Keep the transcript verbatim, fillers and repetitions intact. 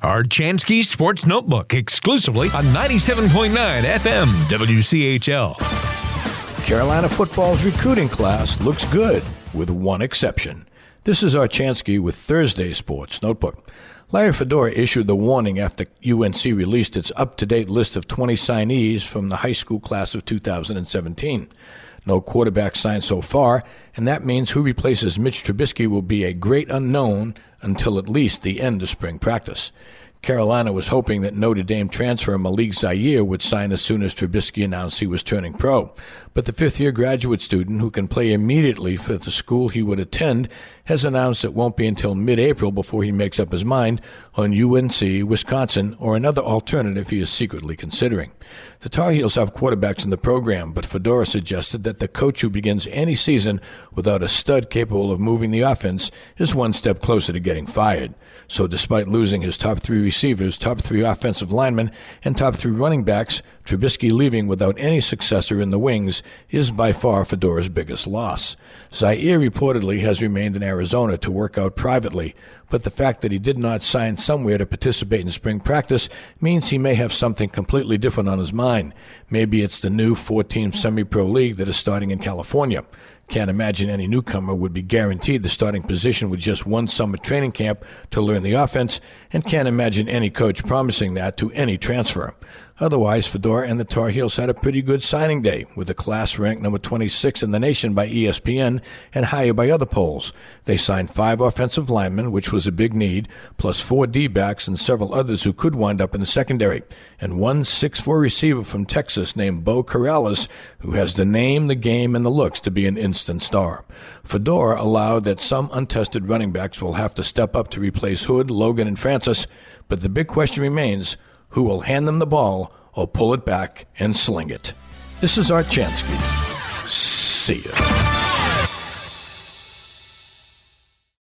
Archansky Sports Notebook, exclusively on ninety-seven point nine F M W C H L. Carolina football's recruiting class looks good, with one exception. This is Archansky with Thursday Sports Notebook. Larry Fedora issued the warning after U N C released its up-to-date list of twenty signees from the high school class of two thousand seventeen. No quarterback signed so far, and that means who replaces Mitch Trubisky will be a great unknown until at least the end of spring practice. Carolina was hoping that Notre Dame transfer Malik Zaire would sign as soon as Trubisky announced he was turning pro. But the fifth-year graduate student, who can play immediately for the school he would attend, has announced it won't be until mid-April before he makes up his mind on U N C, Wisconsin, or another alternative he is secretly considering. The Tar Heels have quarterbacks in the program, but Fedora suggested that the coach who begins any season without a stud capable of moving the offense is one step closer to getting fired. So despite losing his top three receivers, top three offensive linemen, and top three running backs, Trubisky leaving without any successor in the wings is by far Fedora's biggest loss. Zaire reportedly has remained in Arizona to work out privately, but the fact that he did not sign somewhere to participate in spring practice means he may have something completely different on his mind. Maybe it's the new four-team semi-pro league that is starting in California. Can't imagine any newcomer would be guaranteed the starting position with just one summer training camp to learn the offense, and can't imagine any coach promising that to any transfer. Otherwise, Fedora and the Tar Heels had a pretty good signing day, with the class ranked number twenty-six in the nation by E S P N and higher by other polls. They signed five offensive linemen, which was a big need, plus four D-backs and several others who could wind up in the secondary, and one six foot four receiver from Texas named Bo Corrales, who has the name, the game, and the looks to be an instant star. Fedora allowed that some untested running backs will have to step up to replace Hood, Logan, and Francis, but the big question remains, who will hand them the ball or pull it back and sling it? This is Archansky. See ya.